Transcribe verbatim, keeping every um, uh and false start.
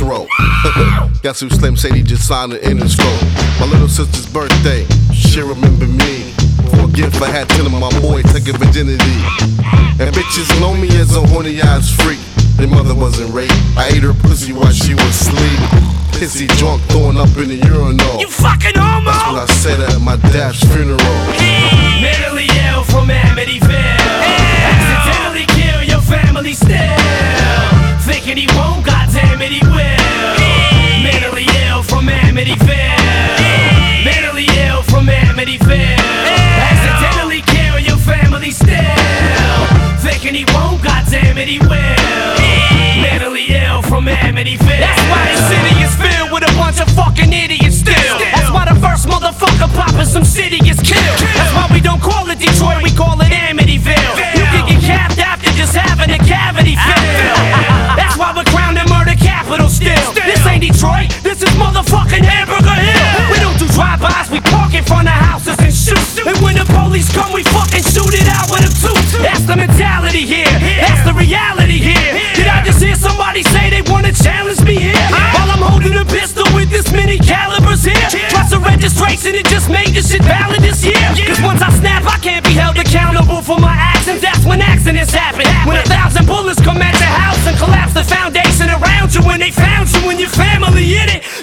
throat. Guess who Slim Shady just signed an Interscope. My little sister's birthday, she remember me. For a gift I had telling my boy take a virginity. And bitches know me as a horny ass freak. Their mother wasn't raped, I ate her pussy while she was asleep. Pissy drunk, throwing up in the urinal. You fucking homo! That's what I said at my dad's funeral. Mentally ill from Amityville. Accidentally kill your family still. Thinking he won't, goddamn it he will. Mentally ill from Amityville. Mentally ill from Amityville. Accidentally kill your family still. Thinking he won't, goddamn it he will. Mentally ill from Amityville. That's why the city is filled with a bunch of fucking idiots still. That's why the first motherfucker poppin' some city is killed. That's why we don't call it Detroit, we call it Amityville. You can get capped after just having a cavity filled. That's why we're crowned the murder capital still. This ain't Detroit, this is motherfucking Hamburger Hill. We don't do drive-bys, we park in front of houses and shoot. And when the police come, we fucking shoot it out with them too. That's the mentality here, that's the reality here. Did I just hear somebody say they wanna challenge me here? While I'm holding a pistol with this many calibers here. Plus a registration, it just made this shit valid this year. Cause once I snap, I can't be held accountable for my actions. That's when accidents happen. When a thousand bullets come at your house and collapse the foundation around you. When they found you and your family in it.